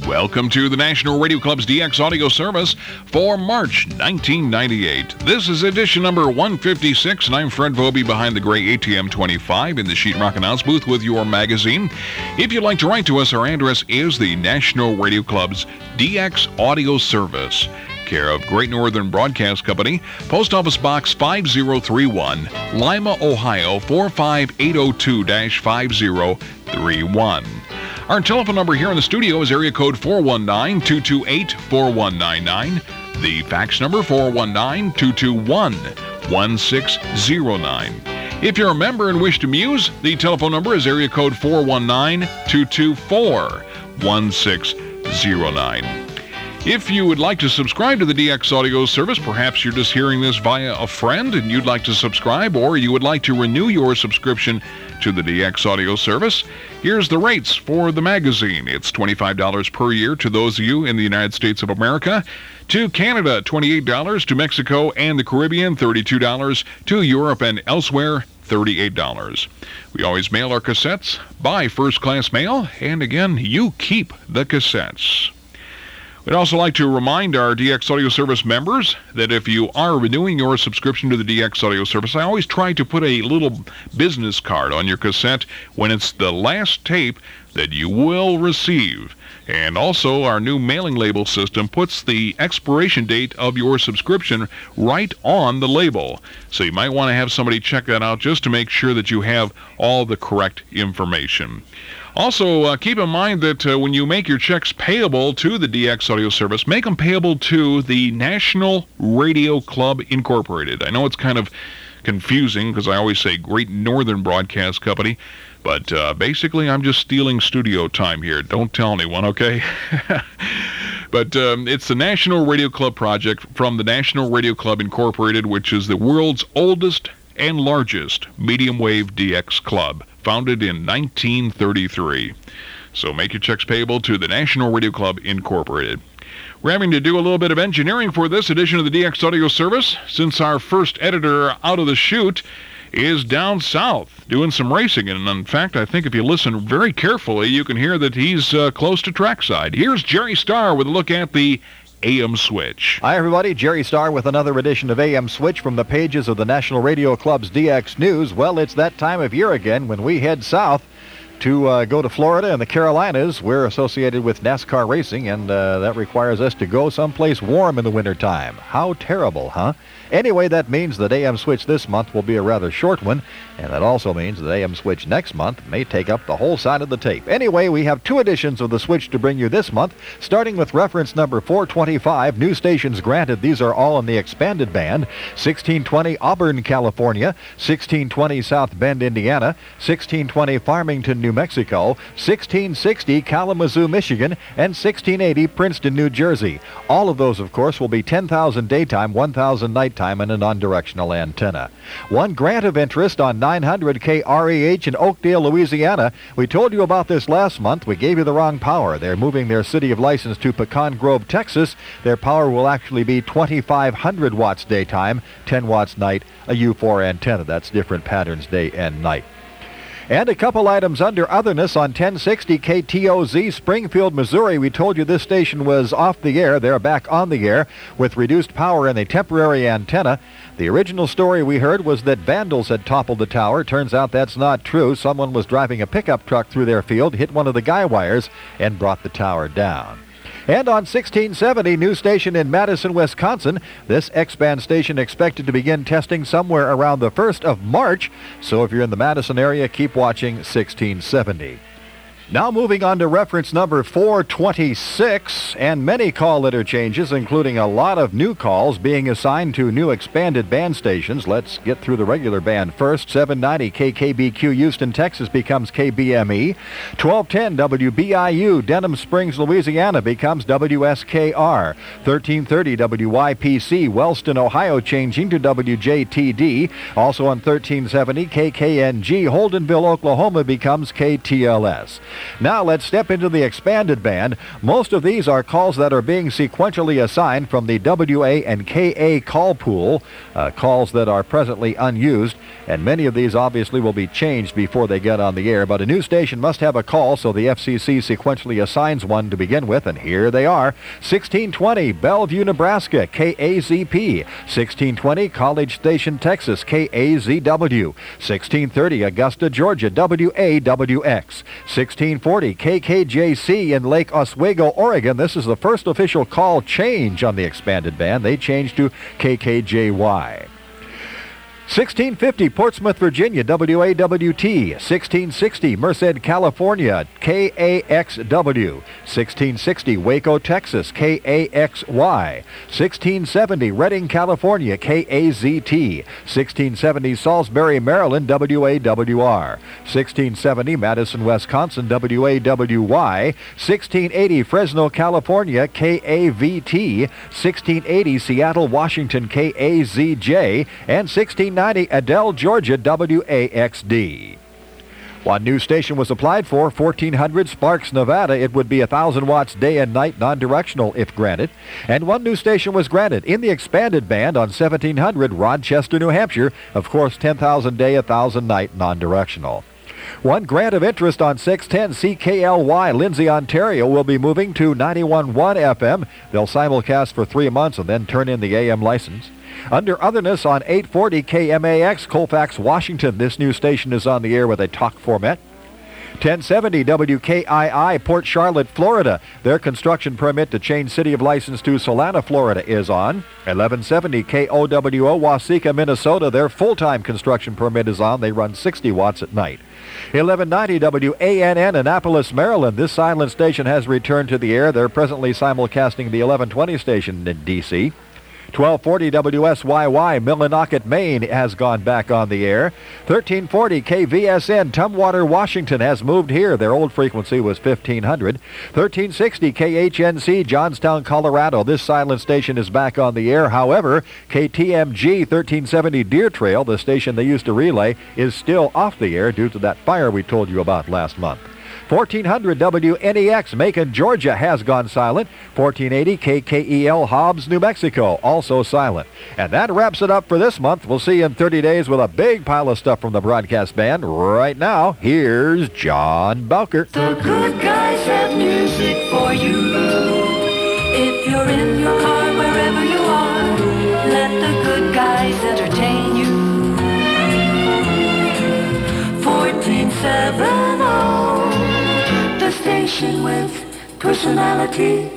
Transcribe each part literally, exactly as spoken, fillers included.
Welcome to the National Radio Club's D X Audio Service for March nineteen ninety-eight. This is edition number one fifty-six, and I'm Fred Vobie behind the gray A T M twenty-five in the Sheetrock Announce booth with your magazine. If you'd like to write to us, our address is the National Radio Club's D X Audio Service, care of Great Northern Broadcast Company, Post Office Box five zero three one, Lima, Ohio four five eight zero two five zero three one. Our telephone number here in the studio is area code four one nine, two two eight, four one nine nine. The fax number four one nine, two two one, one six zero nine. If you're a member and wish to muse, the telephone number is area code four one nine, two two four, one six zero nine. If you would like to subscribe to the D X Audio Service, perhaps you're just hearing this via a friend and you'd like to subscribe, or you would like to renew your subscription to the D X Audio Service, here's the rates for the magazine. It's twenty-five dollars per year to those of you in the United States of America. To Canada, twenty-eight dollars. To Mexico and the Caribbean, thirty-two dollars. To Europe and elsewhere, thirty-eight dollars. We always mail our cassettes by first-class mail, and again, you keep the cassettes. We'd also like to remind our D X Audio Service members that if you are renewing your subscription to the D X Audio Service, I always try to put a little business card on your cassette when it's the last tape that you will receive. And also, our new mailing label system puts the expiration date of your subscription right on the label. So you might want to have somebody check that out just to make sure that you have all the correct information. Also, uh, keep in mind that uh, when you make your checks payable to the D X Audio Service, make them payable to the National Radio Club Incorporated. I know it's kind of confusing because I always say Great Northern Broadcast Company, but uh, basically I'm just stealing studio time here. Don't tell anyone, okay? But um, it's the National Radio Club project from the National Radio Club Incorporated, which is the world's oldest and largest medium-wave D X club, founded in nineteen thirty-three. So make your checks payable to the National Radio Club Incorporated. We're having to do a little bit of engineering for this edition of the D X Audio Service, since our first editor out of the chute is down south doing some racing. And in fact, I think if you listen very carefully, you can hear that he's uh, close to trackside. Here's Jerry Starr with a look at the A M Switch. Hi, everybody. Jerry Starr with another edition of A M Switch from the pages of the National Radio Club's D X News. Well, it's that time of year again when we head south to uh, go to Florida and the Carolinas. We're associated with NASCAR racing, and uh, that requires us to go someplace warm in the wintertime. How terrible, huh? Anyway, that means that A M Switch this month will be a rather short one, and that also means that A M Switch next month may take up the whole side of the tape. Anyway, we have two editions of the Switch to bring you this month, starting with reference number four twenty-five, new stations granted. These are all in the expanded band: sixteen twenty Auburn, California, sixteen twenty South Bend, Indiana, sixteen twenty Farmington, New Mexico, sixteen sixty Kalamazoo, Michigan, and sixteen eighty Princeton, New Jersey. All of those, of course, will be ten thousand daytime, one thousand nighttime, and a non-directional antenna. One grant of interest on nine hundred K R E H in Oakdale, Louisiana. We told you about this last month. We gave you the wrong power. They're moving their city of license to Pecan Grove, Texas. Their power will actually be twenty-five hundred watts daytime, ten watts night, a U four antenna. That's different patterns day and night. And a couple items under otherness on ten sixty K T O Z, Springfield, Missouri. We told you this station was off the air. They're back on the air with reduced power and a temporary antenna. The original story we heard was that vandals had toppled the tower. Turns out that's not true. Someone was driving a pickup truck through their field, hit one of the guy wires, and brought the tower down. And on sixteen seventy, new station in Madison, Wisconsin. This X-band station expected to begin testing somewhere around the first of March. So if you're in the Madison area, keep watching sixteen seventy. Now moving on to reference number four twenty-six, and many call letter changes, including a lot of new calls being assigned to new expanded band stations. Let's get through the regular band first. seven ninety K K B Q Houston, Texas becomes K B M E. twelve ten W B I U Denham Springs, Louisiana becomes W S K R. thirteen thirty W Y P C Wellston, Ohio changing to W J T D. Also on thirteen seventy K K N G Holdenville, Oklahoma becomes K T L S. Now let's step into the expanded band. Most of these are calls that are being sequentially assigned from the W A and K A call pool, uh, calls that are presently unused, and many of these obviously will be changed before they get on the air, but a new station must have a call, so the F C C sequentially assigns one to begin with, and here they are. sixteen twenty Bellevue, Nebraska, K A Z P. sixteen twenty College Station, Texas, K A Z W. sixteen thirty Augusta, Georgia, W A W X. sixteen forty K K J C in Lake Oswego, Oregon. This is the first official call change on the expanded band. They changed to K K J Y. sixteen fifty Portsmouth, Virginia, W A W T. sixteen sixty Merced, California, K A X W. sixteen sixty Waco, Texas, K A X Y. sixteen seventy Redding, California, K A Z T. sixteen seventy Salisbury, Maryland, W A W R. sixteen seventy Madison, Wisconsin, W A W Y. sixteen eighty Fresno, California, K A V T. sixteen eighty Seattle, Washington, K A Z J. And sixteen ninety Adel, Georgia, W A X D. One new station was applied for, fourteen hundred Sparks, Nevada. It would be one thousand watts day and night, non-directional if granted. And one new station was granted in the expanded band on seventeen hundred Rochester, New Hampshire. Of course, ten thousand day, one thousand night, non-directional. One grant of interest on six ten C K L Y, Lindsay, Ontario, will be moving to ninety-one point one F M. They'll simulcast for three months and then turn in the A M license. Under otherness on eight forty K M A X, Colfax, Washington. This new station is on the air with a talk format. ten seventy W K I I, Port Charlotte, Florida. Their construction permit to change city of license to Solana, Florida is on. eleven seventy K O W O, Waseca, Minnesota. Their full-time construction permit is on. They run sixty watts at night. eleven ninety W A N N, Annapolis, Maryland. This silent station has returned to the air. They're presently simulcasting the eleven twenty station in D C twelve forty W S Y Y, Millinocket, Maine, has gone back on the air. thirteen forty K V S N, Tumwater, Washington, has moved here. Their old frequency was fifteen hundred. thirteen sixty K H N C, Johnstown, Colorado. This silent station is back on the air. However, K T M G thirteen seventy Deer Trail, the station they used to relay, is still off the air due to that fire we told you about last month. fourteen hundred W N E X, Macon, Georgia, has gone silent. fourteen eighty K K E L, Hobbs, New Mexico, also silent. And that wraps it up for this month. We'll see you in thirty days with a big pile of stuff from the broadcast band. Right now, here's John Bowker. The good guys have music for you. If you're in your car, wherever you are, let the good guys entertain you. fourteen seventy, the station with personality.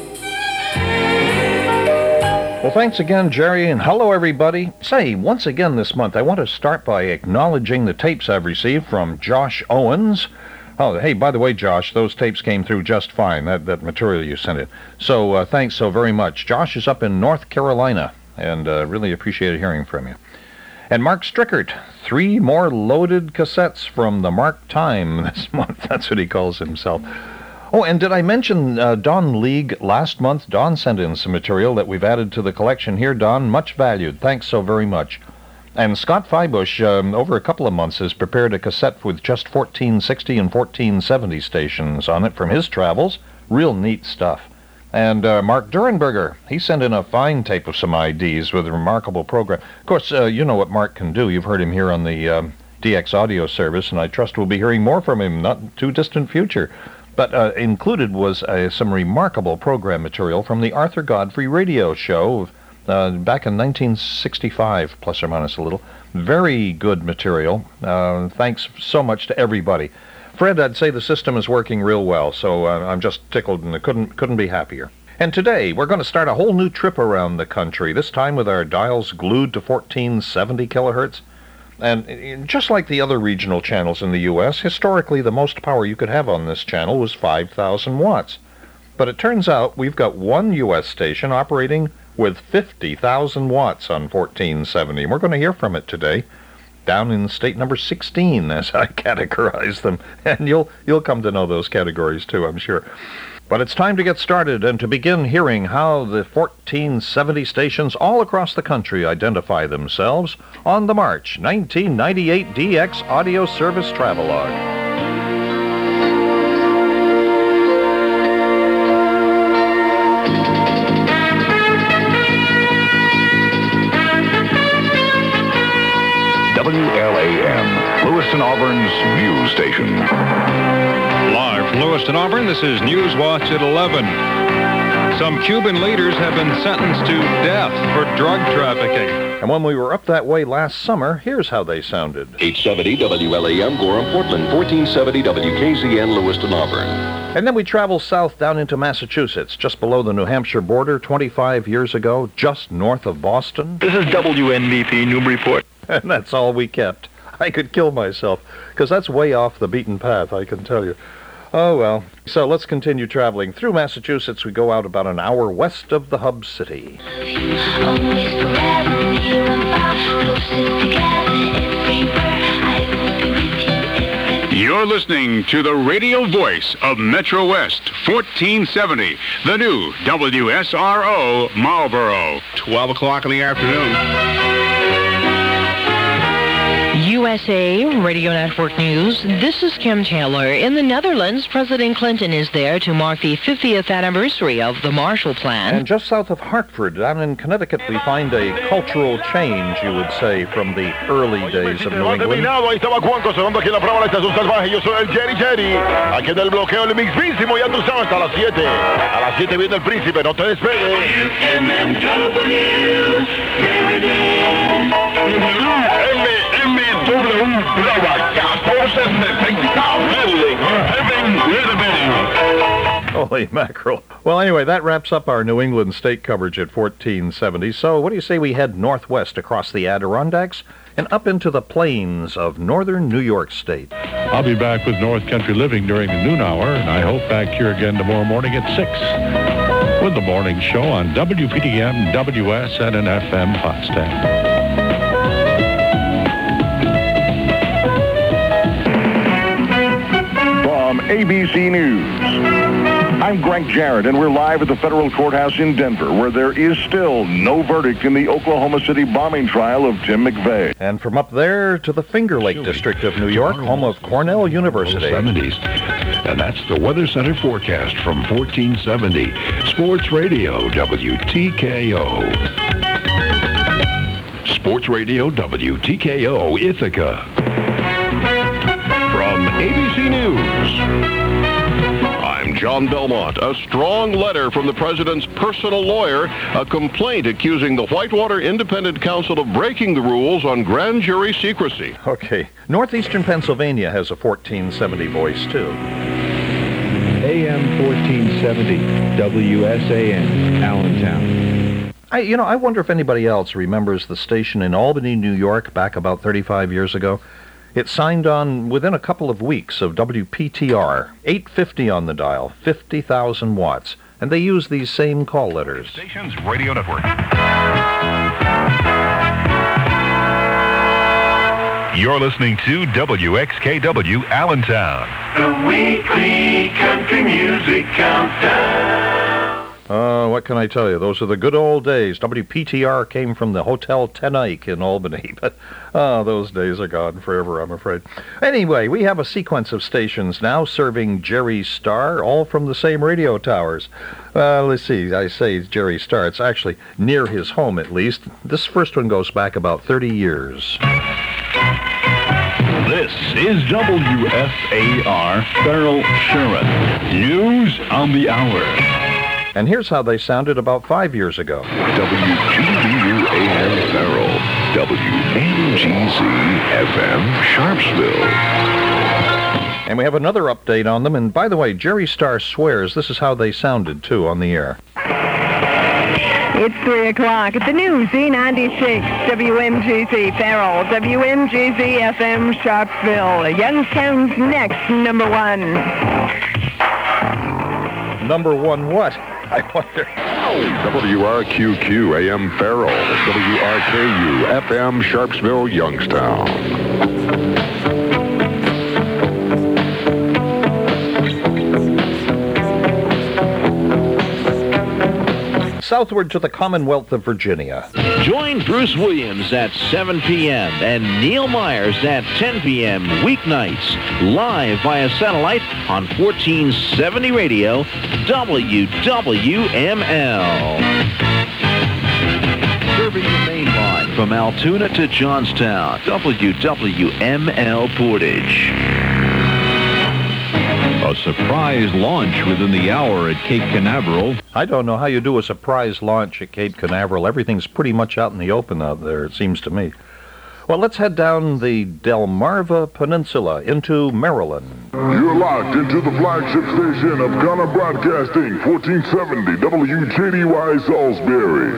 Well, thanks again, Jerry, and hello, everybody. Say, once again this month, I want to start by acknowledging the tapes I've received from Josh Owens. Oh, hey, by the way, Josh, those tapes came through just fine, that, that material you sent in. So, uh, thanks so very much. Josh is up in North Carolina, and uh, really appreciated hearing from you. And Mark Strickert, three more loaded cassettes from the Mark Time this month. That's what he calls himself. Oh, and did I mention uh, Don League last month? Don sent in some material that we've added to the collection here. Don, much valued. Thanks so very much. And Scott Feibush, um, over a couple of months, has prepared a cassette with just fourteen sixty and fourteen seventy stations on it from his travels. Real neat stuff. And uh, Mark Durenberger, he sent in a fine tape of some I Ds with a remarkable program. Of course, uh, you know what Mark can do. You've heard him here on the um, D X audio service, and I trust we'll be hearing more from him not too distant future. But uh, included was uh, some remarkable program material from the Arthur Godfrey radio show uh, back in nineteen sixty-five, plus or minus a little. Very good material. Uh, thanks so much to everybody. Fred, I'd say the system is working real well, so uh, I'm just tickled and couldn't couldn't be happier. And today, we're going to start a whole new trip around the country, this time with our dials glued to fourteen seventy kilohertz. And just like the other regional channels in the U S, historically the most power you could have on this channel was five thousand watts. But it turns out we've got one U S station operating with fifty thousand watts on fourteen seventy. And we're going to hear from it today, down in state number sixteen, as I categorize them. And you'll you'll come to know those categories too, I'm sure. But it's time to get started and to begin hearing how the fourteen seventy stations all across the country identify themselves on the March nineteen ninety-eight D X Audio Service Travelogue. Lewiston Auburn's news station. Live from Lewiston, Auburn, this is News Watch at eleven. Some Cuban leaders have been sentenced to death for drug trafficking. And when we were up that way last summer, here's how they sounded. eight seventy W L A M, Gorham, Portland, fourteen seventy W K Z N, Lewiston, Auburn. And then we travel south down into Massachusetts, just below the New Hampshire border, twenty-five years ago, just north of Boston. This is W N B P Newburyport. And that's all we kept. I could kill myself, because that's way off the beaten path, I can tell you. Oh, well. So let's continue traveling. Through Massachusetts, we go out about an hour west of the hub city. You're listening to the radio voice of Metro West, fourteen seventy, the new W S R O Marlboro. twelve o'clock in the afternoon. U S A Radio Network News. This is Kim Taylor. In the Netherlands, President Clinton is there to mark the fiftieth anniversary of the Marshall Plan. And just south of Hartford, down in Connecticut, we find a cultural change, you would say, from the early days of New England. Ahí estaba Juanco sonando aquí en la prueba de la estación salvaje. Yo soy el Jerry Jerry. Aquí en el bloqueo el mismísimo. Ya tú sabes, hasta las siete. A las siete viene el príncipe. No te despegues. Holy mackerel. Well, anyway, that wraps up our New England state coverage at fourteen seventy. So what do you say we head northwest across the Adirondacks and up into the plains of northern New York State? I'll be back with North Country Living during the noon hour, and I hope back here again tomorrow morning at six with the morning show on W P D M, W S, and an F M Potsdam. From A B C News, I'm Greg Jarrett, and we're live at the federal courthouse in Denver, where there is still no verdict in the Oklahoma City bombing trial of Tim McVeigh. And from up there to the Finger Lake District of New York, home of Cornell University. seventies. And that's the Weather Center forecast from fourteen seventy. Sports Radio, W T K O. Sports Radio, W T K O, Ithaca. From A B C News, I'm John Belmont. A strong letter from the president's personal lawyer, a complaint accusing the Whitewater Independent Council of breaking the rules on grand jury secrecy. Okay. Northeastern Pennsylvania has a fourteen seventy voice, too. A M fourteen seventy, W S A N, Allentown. I, you know, I wonder if anybody else remembers the station in Albany, New York, back about thirty-five years ago. It signed on within a couple of weeks of W P T R, eight fifty on the dial, fifty thousand watts, and they use these same call letters. Stations Radio Network. You're listening to W X K W Allentown. The weekly country music countdown. Uh, what can I tell you? Those are the good old days. W P T R came from the Hotel Ten Eyck in Albany, but oh, those days are gone forever, I'm afraid. Anyway, we have a sequence of stations now serving Jerry Star, all from the same radio towers. Uh, let's see, I say Jerry Star. It's actually near his home, at least. This first one goes back about thirty years. This is W S A R, Farrell Sherman. News on the hour. And here's how they sounded about five years ago. W G B U A M Farrell, W N G Z F M Sharpsville. And we have another update on them. And by the way, Jerry Star swears this is how they sounded, too, on the air. It's three o'clock at the new Z ninety-six, W M G Z Farrell, W M G Z F M Sharpsville. Youngstown's next, number one. Number one what? I wonder. W R Q Q A M Farrell, W R K U F M Sharpsville, Youngstown. Southward to the Commonwealth of Virginia. Join Bruce Williams at seven p.m. and Neil Myers at ten p.m. weeknights, live via satellite on fourteen seventy Radio, W W M L. serving the main line from Altoona to Johnstown. W W M L Portage. A surprise launch within the hour at Cape Canaveral. I don't know how you do a surprise launch at Cape Canaveral. Everything's pretty much out in the open out there, it seems to me. Well, let's head down the Delmarva Peninsula into Maryland. You're locked into the flagship station of Ghana Broadcasting, fourteen seventy W J D Y Salisbury.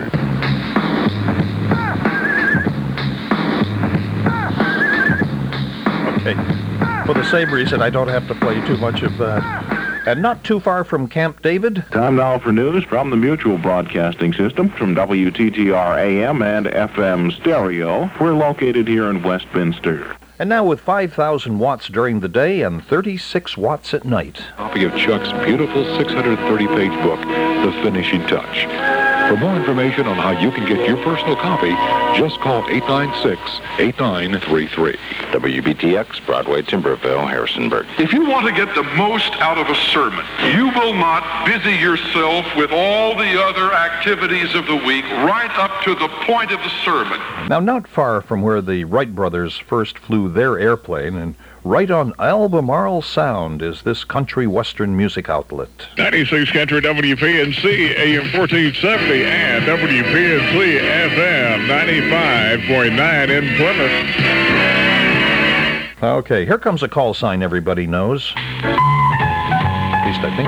Okay. For the same reason, I don't have to play too much of that. And not too far from Camp David. Time now for news from the Mutual Broadcasting System from W T T R A M and F M Stereo. We're located here in Westminster. And now with five thousand watts during the day and thirty-six watts at night. Copy of Chuck's beautiful six hundred thirty page book, The Finishing Touch. For more information on how you can get your personal copy, just call eight nine six, eight nine three three. W B T X, Broadway, Timberville, Harrisonburg. If you want to get the most out of a sermon, you will not busy yourself with all the other activities of the week right up to the point of the sermon. Now, not far from where the Wright brothers first flew their airplane, and right on Albemarle Sound is this country western music outlet. ninety-six Country W P N C, A M fourteen seventy, and W P N C F M ninety-five point nine in Plymouth. Okay, here comes a call sign everybody knows. At least I think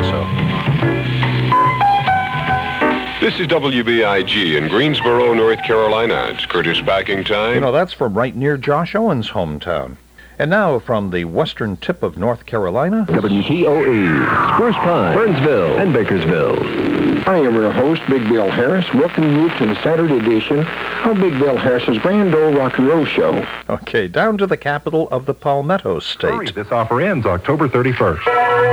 so. This is W B I G in Greensboro, North Carolina. It's Curtis backing time. You know, that's from right near Josh Owens' hometown. And now from the western tip of North Carolina, W T O E, Spruce Pine, Burnsville, and Bakersville. I am your host, Big Bill Harris, welcoming you to the Saturday edition of Big Bill Harris's Grand Ole Rock and Roll Show. Okay, down to the capital of the Palmetto State. Hurry, this offer ends October thirty-first.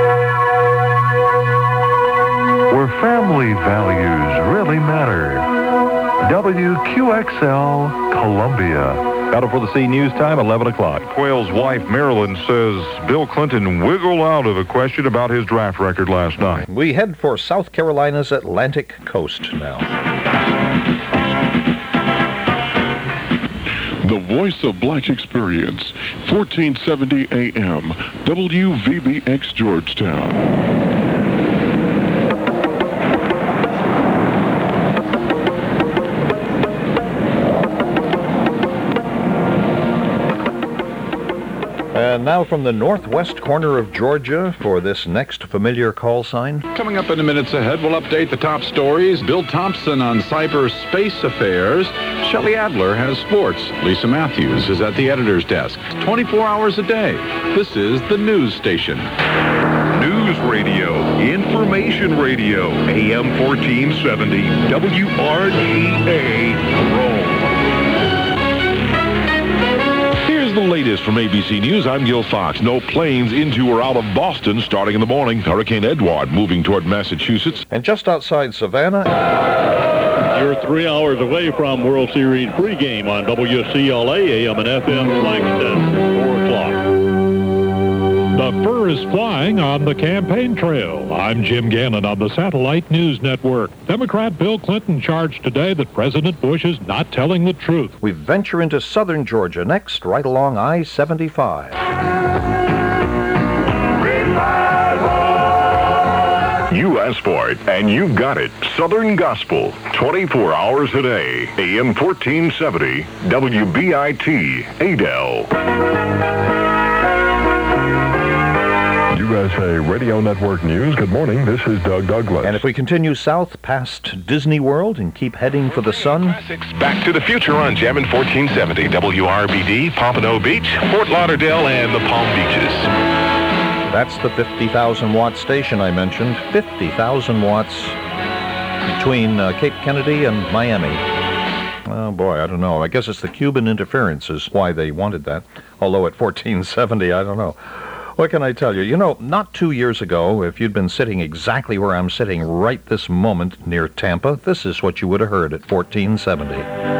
Where family values really matter. W Q X L, Columbia. Battle for the Sea news time, eleven o'clock. Quayle's wife, Marilyn, says Bill Clinton wiggled out of a question about his draft record last night. We head for South Carolina's Atlantic coast now. The voice of Black experience, fourteen seventy A M, W V B X Georgetown. And now from the northwest corner of Georgia for this next familiar call sign. Coming up in the minutes ahead, we'll update the top stories. Bill Thompson on cyberspace affairs. Shelley Adler has sports. Lisa Matthews is at the editor's desk. twenty-four hours a day. This is the news station. News radio, information radio, A M fourteen seventy, W R G A, Rome. The latest from A B C News, I'm Gil Fox. No planes into or out of Boston starting in the morning. Hurricane Edward moving toward Massachusetts. And just outside Savannah, you're three hours away from World Series pregame on W C L A, A M and F M Langston, four o'clock. The fur is flying on the campaign trail. I'm Jim Gannon on the Satellite News Network. Democrat Bill Clinton charged today that President Bush is not telling the truth. We venture into southern Georgia next, right along I seventy-five. You asked for it, and you got it. Southern Gospel, twenty-four hours a day. A M fourteen seventy, W B I T, Adel. U S A Radio Network News. Good morning. This is Doug Douglas. And if we continue south past Disney World and keep heading for the sun. Back to the future on Jammin' fourteen seventy, W R B D, Pompano Beach, Fort Lauderdale, and the Palm Beaches. That's the fifty thousand watt station I mentioned. fifty thousand watts between uh, Cape Kennedy and Miami. Oh, boy, I don't know. I guess it's the Cuban interference is why they wanted that. Although at fourteen seventy, I don't know. What can I tell you? You know, not two years ago, if you'd been sitting exactly where I'm sitting right this moment near Tampa, this is what you would have heard at fourteen seventy.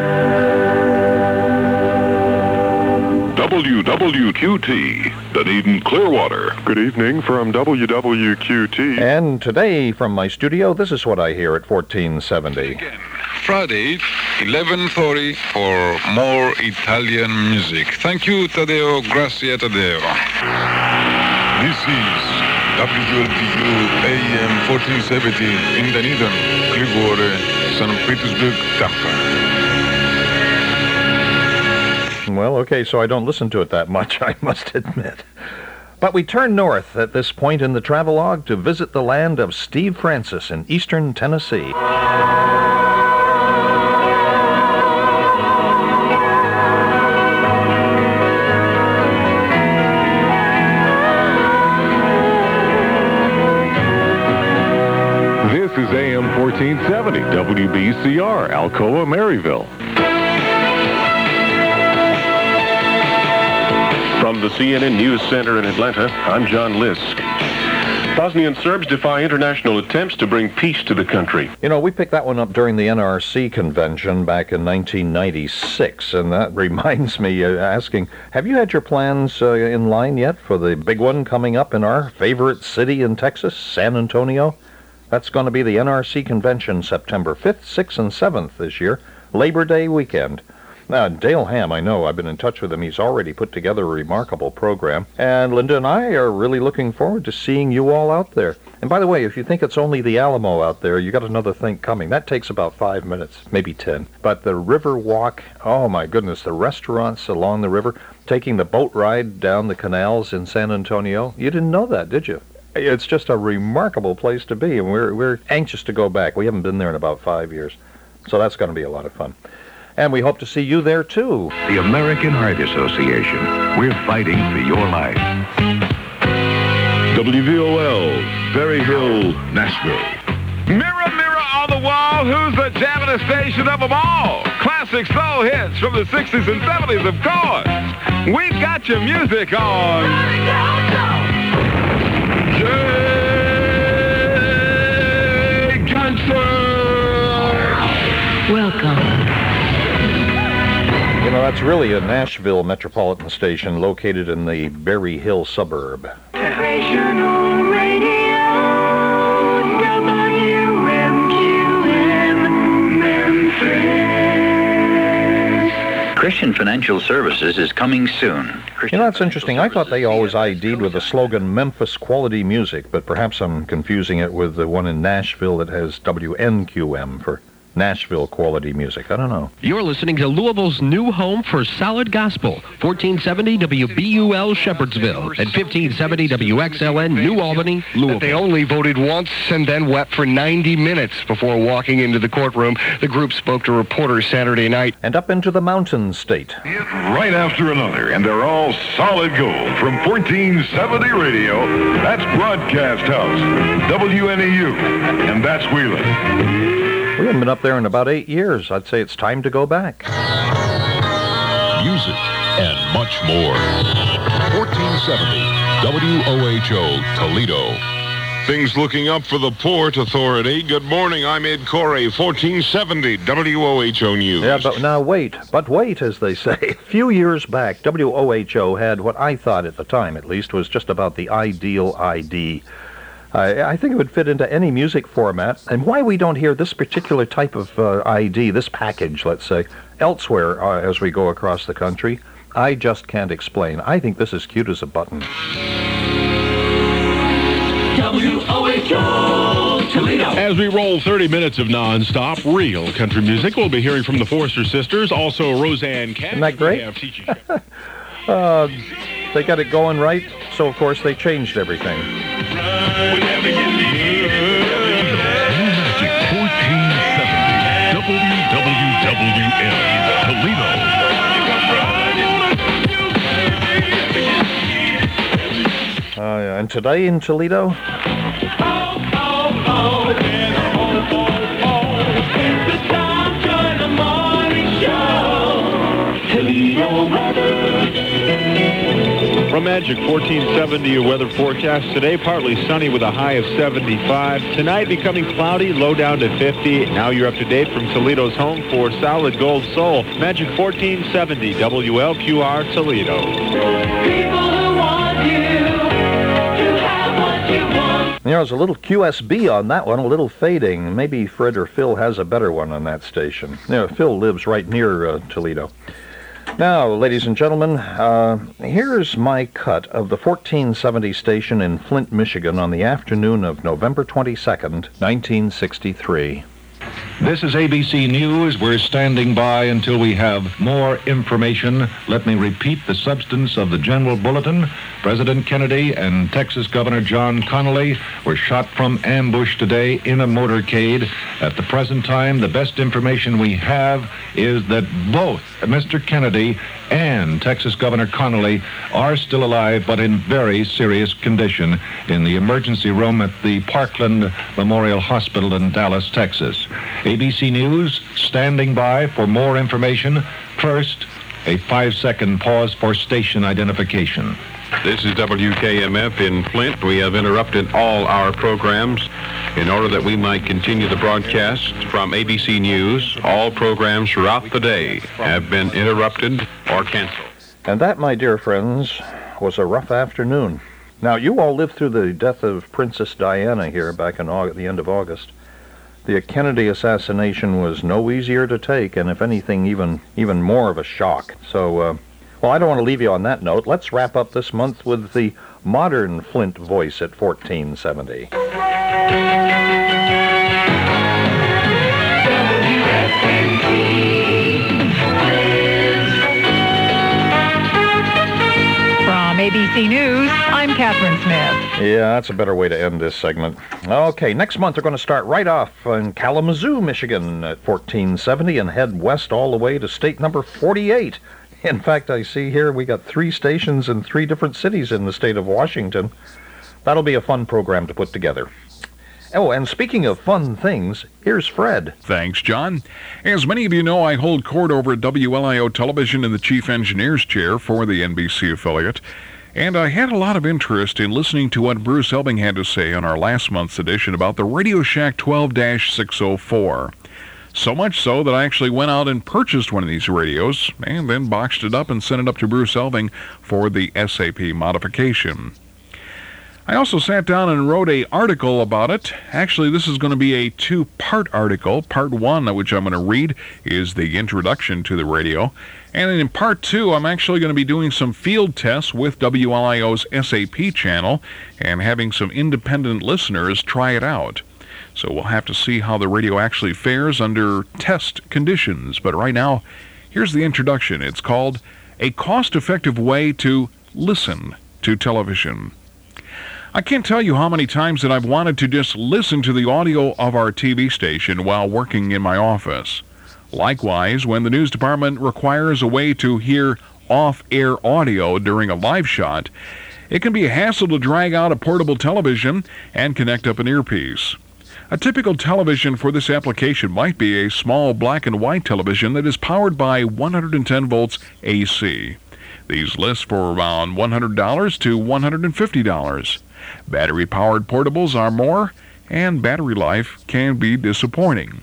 W W Q T, Dunedin, Clearwater. Good evening from W W Q T. And today from my studio, this is what I hear at fourteen seventy. Friday, eleven thirty, for more Italian music. Thank you, Tadeo. Grazie, Tadeo. This is W L D U A M fourteen seventy in Dunedin, Clearwater, Saint Petersburg, Tampa. Well, okay, so I don't listen to it that much, I must admit. But we turn north at this point in the travelogue to visit the land of Steve Francis in eastern Tennessee. This is A M fourteen seventy, W B C R, Alcoa, Maryville. From the C N N News Center in Atlanta, I'm John Lisk. Bosnian Serbs defy international attempts to bring peace to the country. You know, we picked that one up during the N R C convention back in nineteen ninety-six, and that reminds me, uh, asking, have you had your plans uh, in line yet for the big one coming up in our favorite city in Texas, San Antonio? That's going to be the N R C convention September fifth, sixth, and seventh this year, Labor Day weekend. Now, Dale Ham, I know, I've been in touch with him. He's already put together a remarkable program. And Linda and I are really looking forward to seeing you all out there. And by the way, if you think it's only the Alamo out there, you got another thing coming. That takes about five minutes, maybe ten. But the river walk, oh my goodness, the restaurants along the river, taking the boat ride down the canals in San Antonio. You didn't know that, did you? It's just a remarkable place to be, and we're, we're anxious to go back. We haven't been there in about five years. So that's going to be a lot of fun. And we hope to see you there, too. The American Heart Association. We're fighting for your life. W V O L, Berry Hill, Nashville. Mirror, mirror on the wall, who's the jamming station of them all? Classic soul hits from the sixties and seventies, of course. We've got your music on. Jay Gunson. Welcome. You know, that's really a Nashville metropolitan station located in the Berry Hill suburb. Recreational Radio, W M Q M, Memphis. Christian Financial Services is coming soon. You know, that's interesting. I thought they always I D'd with the slogan Memphis Quality Music, but perhaps I'm confusing it with the one in Nashville that has W N Q M for Nashville Quality Music. I don't know. You're listening to Louisville's new home for solid gospel, fourteen seventy W B U L Shepherdsville and fifteen seventy W X L N New Albany, Louisville. They only voted once and then wept for ninety minutes before walking into the courtroom. The group spoke to reporters Saturday night. And up into the mountain state. Right after another, and they're all solid gold from fourteen seventy Radio. That's Broadcast House, W N E U, and that's Wheeling. We haven't been up there in about eight years. I'd say it's time to go back. Music and much more. fourteen seventy W O H O Toledo. Things looking up for the Port Authority. Good morning, I'm Ed Corey, fourteen seventy W O H O News. Yeah, but now wait. But wait, as they say. A few years back, W O H O had what I thought at the time, at least, was just about the ideal I D. I, I think it would fit into any music format. And why we don't hear this particular type of uh, I D, this package, let's say, elsewhere uh, as we go across the country, I just can't explain. I think this is cute as a button. W O H O Toledo. As we roll thirty minutes of non-stop real country music, we'll be hearing from the Forster Sisters, also Roseanne Cash. Isn't that great? uh, they got it going right, so of course they changed everything. Magic fourteen seventy W W W N Toledo. Uh, and today in Toledo? From Magic fourteen seventy, a weather forecast. Today, partly sunny with a high of seventy-five. Tonight, becoming cloudy, low down to fifty. Now you're up to date from Toledo's home for Solid Gold Soul. Magic fourteen seventy, W L Q R Toledo. People who want you to have what you want. You know, there's a little Q S B on that one, a little fading. Maybe Fred or Phil has a better one on that station. You know, Phil lives right near uh, Toledo. Now, ladies and gentlemen, uh, here's my cut of the fourteen seventy station in Flint, Michigan on the afternoon of November twenty-second, nineteen sixty-three. This is A B C News. We're standing by until we have more information. Let me repeat the substance of the general bulletin. President Kennedy and Texas Governor John Connally were shot from ambush today in a motorcade. At the present time, the best information we have is that both Mister Kennedy and Texas Governor Connally are still alive, but in very serious condition in the emergency room at the Parkland Memorial Hospital in Dallas, Texas. A B C News standing by for more information. First, a five-second pause for station identification. This is W K M F in Flint. We have interrupted all our programs in order that we might continue the broadcast from A B C News. All programs throughout the day have been interrupted or canceled. And that, my dear friends, was a rough afternoon. Now, you all lived through the death of Princess Diana here back in August, the end of August. The Kennedy assassination was no easier to take, and if anything, even even more of a shock. So, uh, well, I don't want to leave you on that note. Let's wrap up this month with the modern Flint voice at fourteen seventy. From A B C News, I'm Catherine Smith. Yeah, that's a better way to end this segment. Okay, next month we're going to start right off in Kalamazoo, Michigan at fourteen seventy and head west all the way to state number forty-eight. In fact, I see here we got three stations in three different cities in the state of Washington. That'll be a fun program to put together. Oh, and speaking of fun things, here's Fred. Thanks, John. As many of you know, I hold court over at W L I O Television in the Chief Engineer's chair for the N B C affiliate. And I had a lot of interest in listening to what Bruce Elbing had to say on our last month's edition about the Radio Shack twelve dash six oh four. So much so that I actually went out and purchased one of these radios and then boxed it up and sent it up to Bruce Elbing for the S A P modification. I also sat down and wrote an article about it. Actually, this is going to be a two-part article. Part one, which I'm going to read, is the introduction to the radio. And in part two, I'm actually going to be doing some field tests with W L I O's S A P channel and having some independent listeners try it out. So we'll have to see how the radio actually fares under test conditions. But right now, here's the introduction. It's called A Cost-Effective Way to Listen to Television. I can't tell you how many times that I've wanted to just listen to the audio of our T V station while working in my office. Likewise, when the news department requires a way to hear off-air audio during a live shot, it can be a hassle to drag out a portable television and connect up an earpiece. A typical television for this application might be a small black and white television that is powered by one hundred ten volts A C. These list for around one hundred dollars to one hundred fifty dollars. Battery-powered portables are more, and battery life can be disappointing.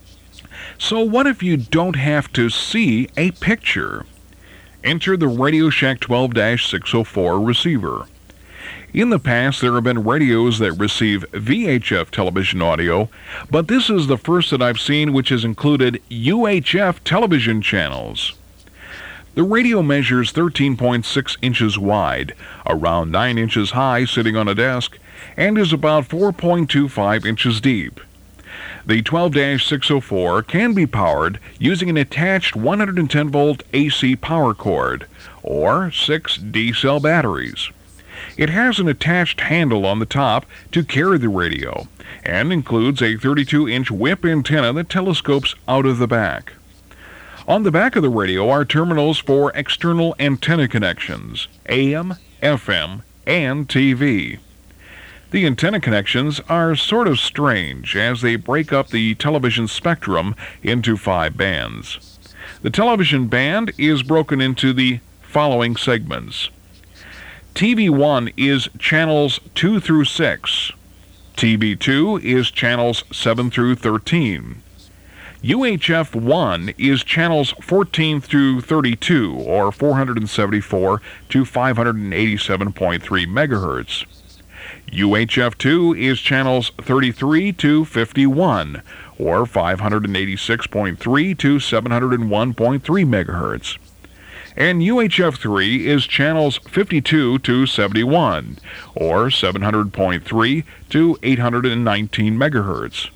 So what if you don't have to see a picture? Enter the Radio Shack twelve dash six oh four receiver. In the past, there have been radios that receive V H F television audio, but this is the first that I've seen which has included U H F television channels. The radio measures thirteen point six inches wide, around nine inches high sitting on a desk, and is about four point two five inches deep. The twelve dash six oh four can be powered using an attached one hundred ten volt A C power cord, or six D-cell batteries. It has an attached handle on the top to carry the radio, and includes a thirty-two inch whip antenna that telescopes out of the back. On the back of the radio are terminals for external antenna connections, A M, F M, and T V. The antenna connections are sort of strange as they break up the television spectrum into five bands. The television band is broken into the following segments. T V one is channels two through six. T V two is channels seven through thirteen. U H F one is channels fourteen through thirty-two, or four hundred seventy-four to five hundred eighty-seven point three megahertz. U H F two is channels thirty-three to fifty-one, or five eighty-six point three to seven oh one point three megahertz. And U H F three is channels fifty-two to seventy-one, or seven hundred point three to eight hundred nineteen megahertz.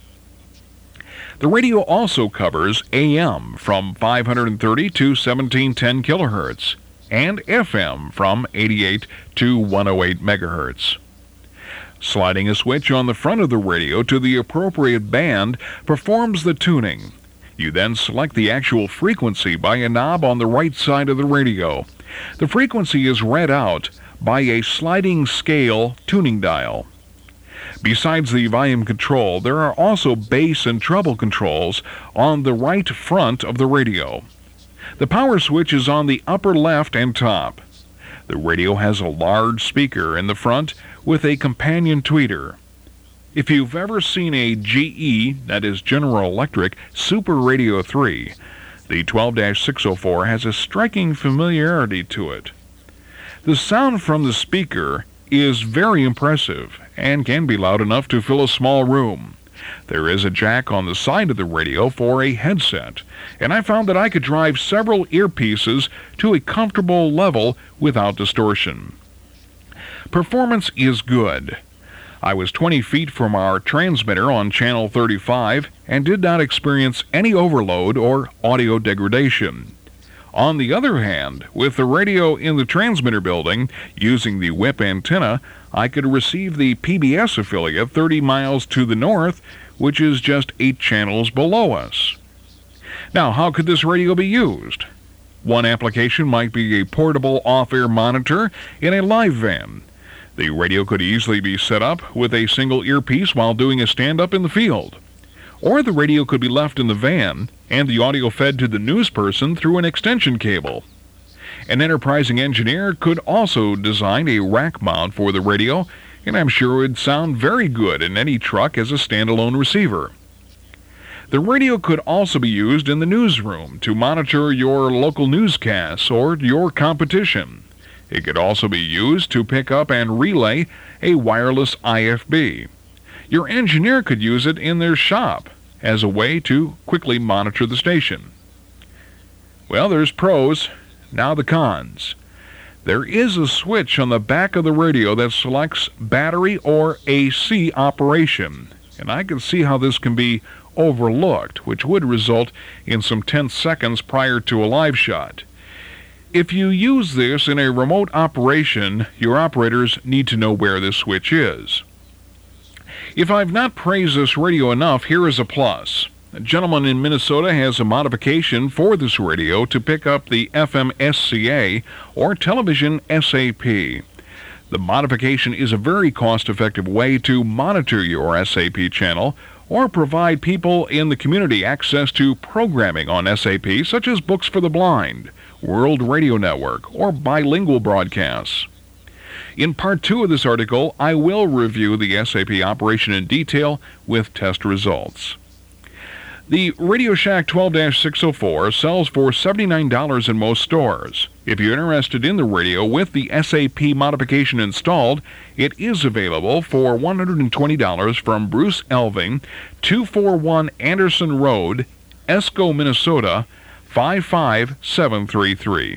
The radio also covers A M from five thirty to seventeen ten kilohertz, and F M from eighty-eight to one oh eight megahertz. Sliding a switch on the front of the radio to the appropriate band performs the tuning. You then select the actual frequency by a knob on the right side of the radio. The frequency is read out by a sliding scale tuning dial. Besides the volume control, there are also bass and treble controls on the right front of the radio. The power switch is on the upper left and top. The radio has a large speaker in the front with a companion tweeter. If you've ever seen a G E, that is General Electric, Super Radio three, the twelve dash six oh four has a striking familiarity to it. The sound from the speaker is very impressive and can be loud enough to fill a small room. There is a jack on the side of the radio for a headset, and I found that I could drive several earpieces to a comfortable level without distortion. Performance is good. I was twenty feet from our transmitter on channel thirty-five and did not experience any overload or audio degradation. On the other hand, with the radio in the transmitter building, using the whip antenna, I could receive the P B S affiliate thirty miles to the north, which is just eight channels below us. Now, how could this radio be used? One application might be a portable off-air monitor in a live van. The radio could easily be set up with a single earpiece while doing a stand-up in the field. Or the radio could be left in the van and the audio fed to the news person through an extension cable. An enterprising engineer could also design a rack mount for the radio, and I'm sure it would sound very good in any truck as a standalone receiver. The radio could also be used in the newsroom to monitor your local newscasts or your competition. It could also be used to pick up and relay a wireless I F B. Your engineer could use it in their shop as a way to quickly monitor the station. Well, there's pros. Now the cons. There is a switch on the back of the radio that selects battery or A C operation, and I can see how this can be overlooked, which would result in some tense seconds prior to a live shot. If you use this in a remote operation, your operators need to know where this switch is. If I've not praised this radio enough, here is a plus. A gentleman in Minnesota has a modification for this radio to pick up the F M S C A or television S A P. The modification is a very cost-effective way to monitor your S A P channel or provide people in the community access to programming on S A P, such as Books for the Blind, World Radio Network, or bilingual broadcasts. In part two of this article, I will review the S A P operation in detail with test results. The Radio Shack twelve dash six oh four sells for seventy-nine dollars in most stores. If you're interested in the radio with the S A P modification installed, it is available for one hundred twenty dollars from Bruce Elving, two forty-one Anderson Road, Esco, Minnesota, five five seven three three.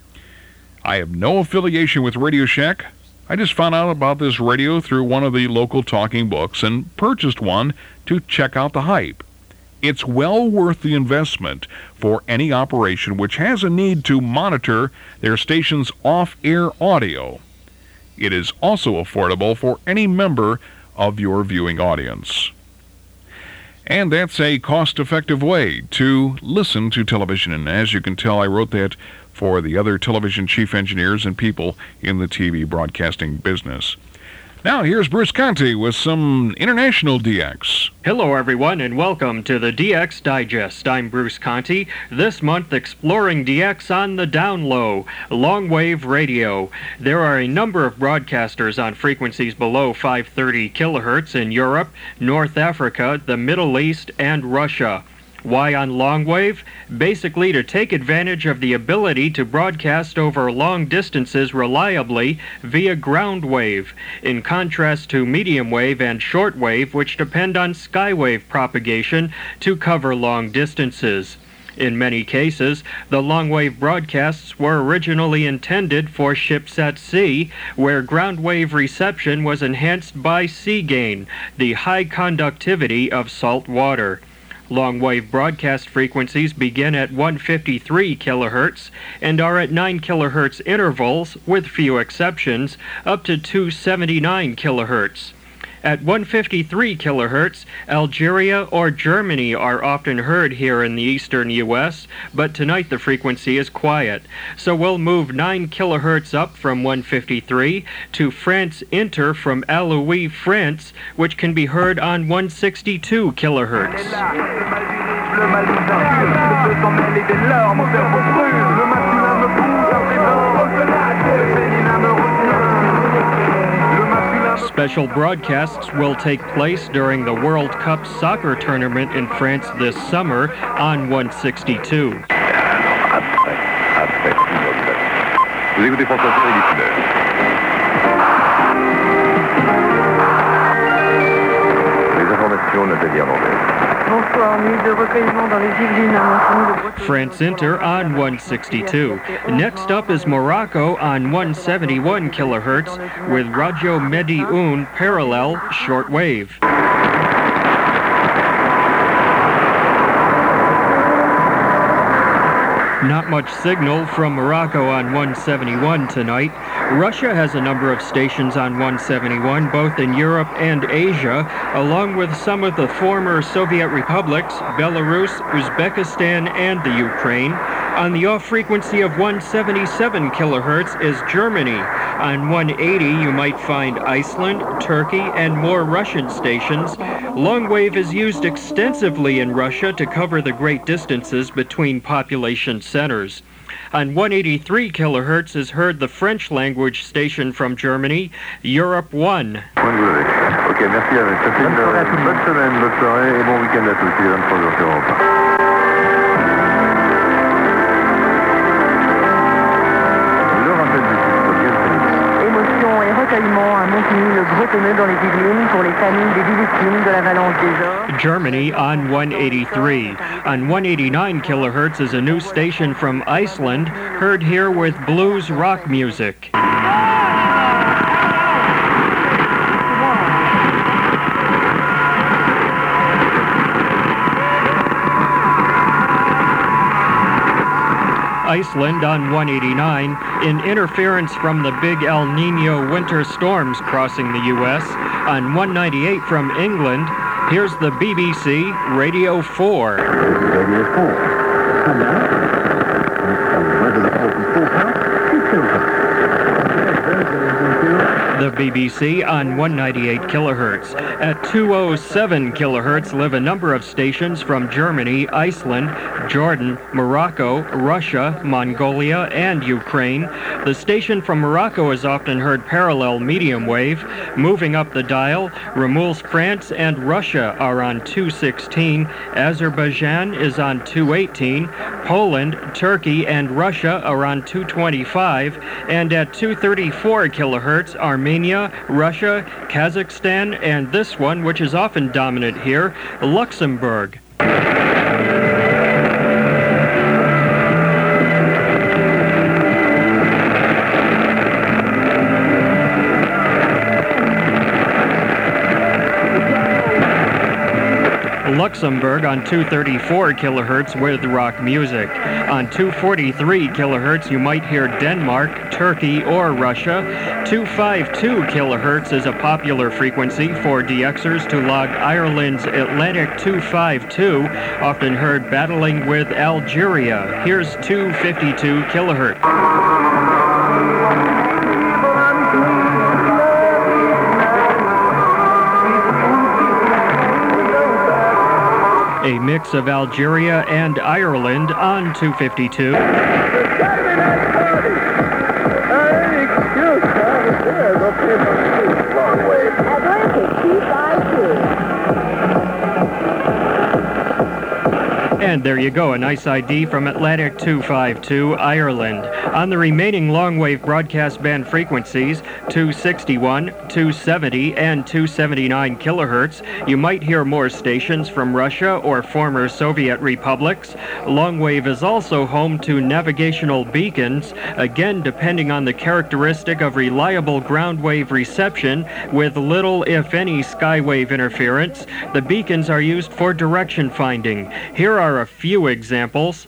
I have no affiliation with Radio Shack. I just found out about this radio through one of the local talking books and purchased one to check out the hype. It's well worth the investment for any operation which has a need to monitor their station's off-air audio. It is also affordable for any member of your viewing audience. And that's a cost-effective way to listen to television. And as you can tell, I wrote that for the other television chief engineers and people in the T V broadcasting business. Now, here's Bruce Conti with some international D X. Hello, everyone, and welcome to the D X Digest. I'm Bruce Conti. This month, exploring D X on the down low, long-wave radio. There are a number of broadcasters on frequencies below five thirty kilohertz in Europe, North Africa, the Middle East, and Russia. Why on longwave? Basically to take advantage of the ability to broadcast over long distances reliably via ground wave, in contrast to medium wave and short wave, which depend on skywave propagation to cover long distances. In many cases, the long-wave broadcasts were originally intended for ships at sea, where ground wave reception was enhanced by sea gain, the high conductivity of salt water. Long-wave broadcast frequencies begin at one hundred fifty-three kilohertz and are at nine kilohertz intervals, with few exceptions, up to two hundred seventy-nine kilohertz. At one hundred fifty-three kilohertz, Algeria or Germany are often heard here in the eastern U S, but tonight the frequency is quiet. So we'll move nine kilohertz up from one hundred fifty-three to France Inter from Allouy, France, which can be heard on one hundred sixty-two kilohertz. Special broadcasts will take place during the World Cup soccer tournament in France this summer on one hundred sixty-two. Vous écoutez France Inter, il est une heure. Les informations Nathalie Bonsoir, nuit de recueillement dans les Yvelines à Montigny de Bretagne. France Inter on one hundred sixty-two. Next up is Morocco on one hundred seventy-one kilohertz with Radio Medi Un parallel shortwave. Not much signal from Morocco on one hundred seventy-one tonight. Russia has a number of stations on one hundred seventy-one, both in Europe and Asia, along with some of the former Soviet republics, Belarus, Uzbekistan, and the Ukraine. On the off-frequency of one hundred seventy-seven kilohertz is Germany. On one hundred eighty, you might find Iceland, Turkey, and more Russian stations. Longwave is used extensively in Russia to cover the great distances between population centers. On one hundred eighty-three kilohertz is heard the French language station from Germany, Europe one. Ok, merci. Ça fait une bonne semaine, bonne soirée et bon week-end à tous. Il est vingt-trois heures sur Europe. À Montigny, le Bretonneux dans les Yvelines pour les familles des victimes de l'avalanche des Ors. Germany on one hundred eighty-three. On one hundred eighty-nine kilohertz is a new station from Iceland, heard here with blues rock music. Iceland on one hundred eighty-nine, in interference from the big El Nino winter storms crossing the U S. On one ninety-eight from England, here's the B B C Radio four. Radio four. The B B C on one ninety-eight kilohertz. At two oh seven kilohertz live a number of stations from Germany, Iceland, Jordan, Morocco, Russia, Mongolia, and Ukraine. The station from Morocco is often heard parallel medium wave. Moving up the dial, Ramouls, France, and Russia are on two sixteen. Azerbaijan is on two eighteen. Poland, Turkey, and Russia are on two twenty-five. And at two thirty-four kilohertz, Armenia, Russia, Kazakhstan, and this one, which is often dominant here, Luxembourg. Luxembourg on two thirty-four kilohertz with rock music. On two forty-three kilohertz, you might hear Denmark, Turkey, or Russia. two fifty-two kilohertz is a popular frequency for D Xers to log Ireland's Atlantic two fifty-two, often heard battling with Algeria. Here's two fifty-two kilohertz. A mix of Algeria and Ireland on two fifty-two. And there you go, a nice I D from Atlantic two fifty-two, Ireland. On the remaining long-wave broadcast band frequencies, two sixty-one, two seventy, and two seventy-nine kilohertz, you might hear more stations from Russia or former Soviet republics. Longwave is also home to navigational beacons, again depending on the characteristic of reliable ground wave reception with little, if any, skywave interference. The beacons are used for direction finding. Here are a few examples.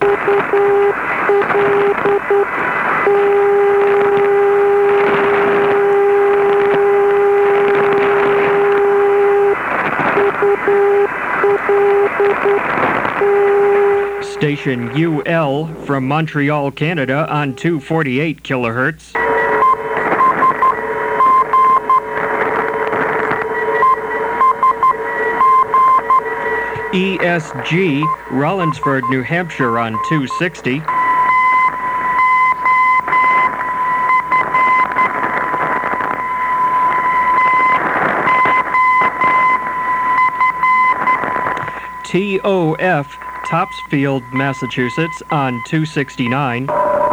Station U L from Montreal, Canada on two forty-eight kilohertz. E S G, Rollinsford, New Hampshire on two sixty. T O F, Topsfield, Massachusetts on two sixty-nine.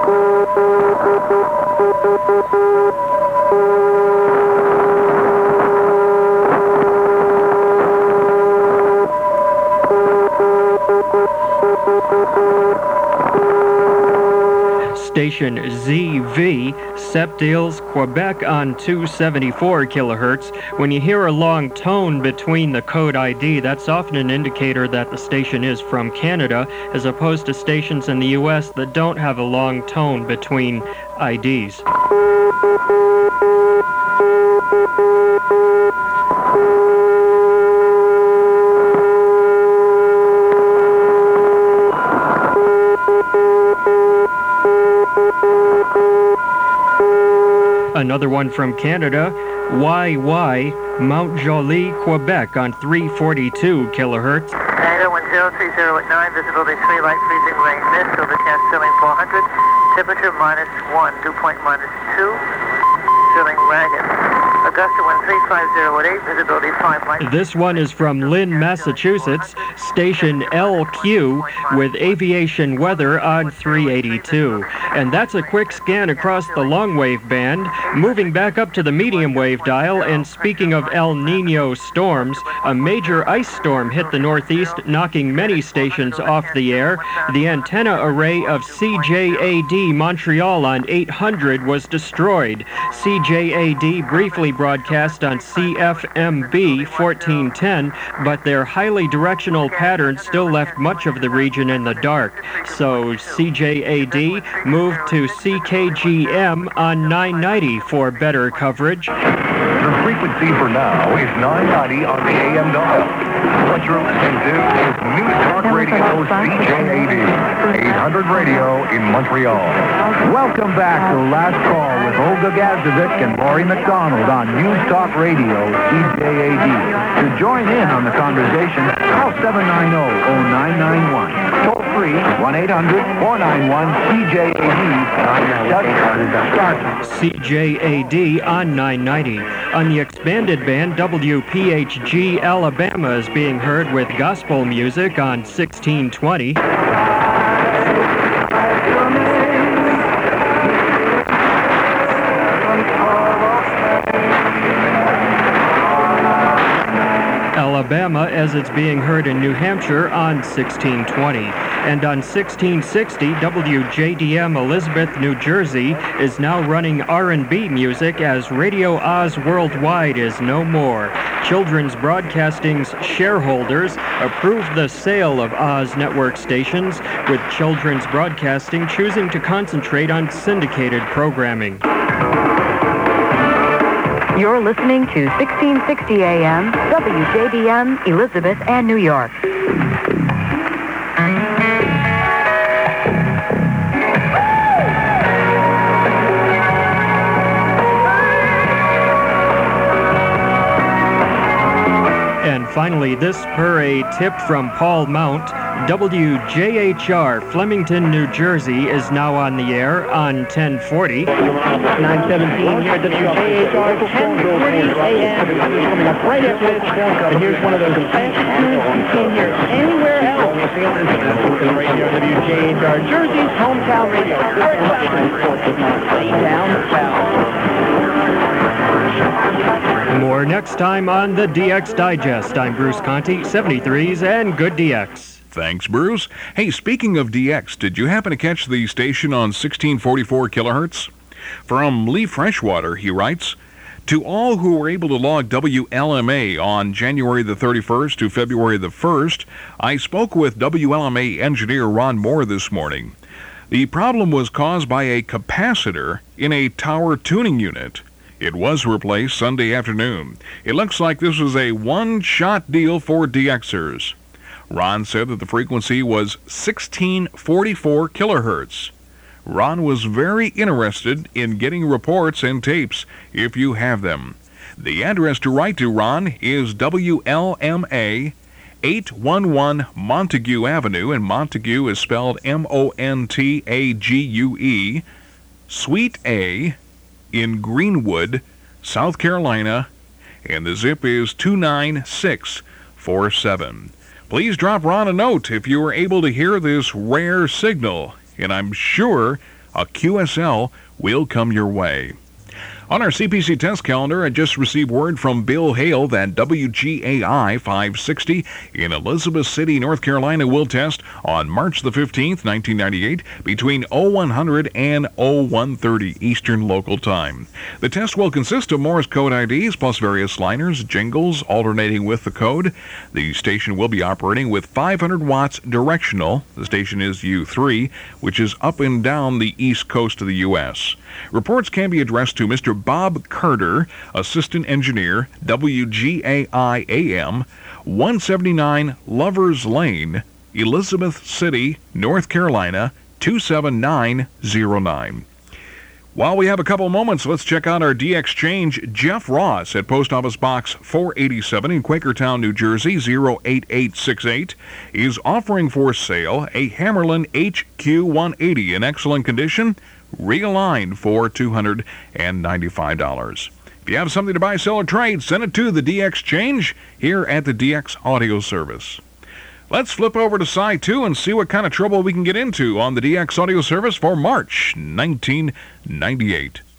Station Z V, Sept-Îles, Quebec on two seventy-four kilohertz. When you hear a long tone between the code I D, that's often an indicator that the station is from Canada, as opposed to stations in the U S that don't have a long tone between I Ds. Another one from Canada, Y Y, Mount Joly, Quebec on three forty-two kilohertz. Data one zero three zero at nine, visibility three, light freezing rain mist, overcast ceiling four hundred, temperature minus one, dew point minus two, ceiling ragged. Augusta one three five zero at eight, visibility five, light. This one is from Lynn, Massachusetts, station L Q with aviation weather on three eighty-two. And that's a quick scan across the long-wave band. Moving back up to the medium-wave dial, and speaking of El Nino storms, a major ice storm hit the Northeast, knocking many stations off the air. The antenna array of C J A D Montreal on eight hundred was destroyed. C J A D briefly broadcast on C F M B fourteen ten, but their highly directional pattern still left much of the region in the dark. So C J A D moved to C K G M on nine ninety for better coverage. The frequency for now is nine ninety on the A M dial. What you're listening to is News Talk Radio C J A D, eight hundred Radio in Montreal. Welcome back to Last Call with Olga Gazovic and Laurie McDonald on News Talk Radio C J A D. To join in on the conversation, call seven nine zero, zero nine nine one. Toll free, one eight hundred, four nine one, C J A D. C J A D on nine ninety. On the expanded band, W P H G Alabama is being heard with gospel music on sixteen twenty. Alabama, as it's being heard in New Hampshire on sixteen twenty. And on sixteen sixty, W J D M Elizabeth, New Jersey is now running R and B music as Radio Oz Worldwide is no more. Children's Broadcasting's shareholders approved the sale of Oz network stations, with Children's Broadcasting choosing to concentrate on syndicated programming. You're listening to sixteen sixty A M, W J D M, Elizabeth and New York. And finally, this per a tip from Paul Mount, W J H R, Flemington, New Jersey, is now on the air on ten forty. nine seventeen here at W J H R, ten forty A M. Coming up right after this. And here's one of those fastest tunes you can't hear anywhere else. Local Radio, W J H R, Jersey's hometown radio. More next time on the D X Digest. I'm Bruce Conti, seventy-threes and good D X. Thanks, Bruce. Hey, speaking of D X, did you happen to catch the station on sixteen forty-four kilohertz? From Lee Freshwater, he writes, to all who were able to log W L M A on January the thirty-first to February the first, I spoke with W L M A engineer Ron Moore this morning. The problem was caused by a capacitor in a tower tuning unit. It was replaced Sunday afternoon. It looks like this was a one-shot deal for D Xers. Ron said that the frequency was sixteen forty-four kilohertz. Ron was very interested in getting reports and tapes if you have them. The address to write to Ron is W L M A, eight one one Montague Avenue, and Montague is spelled M O N T A G U E, Suite A, in Greenwood, South Carolina, and the zip is two nine six four seven. Please drop Ron a note if you were able to hear this rare signal, and I'm sure a Q S L will come your way. On our C P C test calendar, I just received word from Bill Hale that W G A I five sixty in Elizabeth City, North Carolina will test on March the fifteenth, nineteen ninety-eight, between oh one hundred and oh one thirty Eastern Local Time. The test will consist of Morse code I Ds plus various liners, jingles, alternating with the code. The station will be operating with five hundred watts directional. The station is U three, which is up and down the east coast of the U S. Reports can be addressed to Mister Bob Carter, Assistant Engineer, W G A I A M, one seventy-nine Lovers Lane, Elizabeth City, North Carolina, two seven nine zero nine. While we have a couple moments, let's check out our D X change. Jeff Ross at Post Office Box four eighty-seven in Quakertown, New Jersey, zero eight eight six eight, is offering for sale a Hammerlin H Q one eighty in excellent condition, realigned for two hundred ninety-five dollars. If you have something to buy, sell, or trade, send it to the D X Change here at the D X Audio Service. Let's flip over to side two and see what kind of trouble we can get into on the D X Audio Service for March nineteen ninety-eight.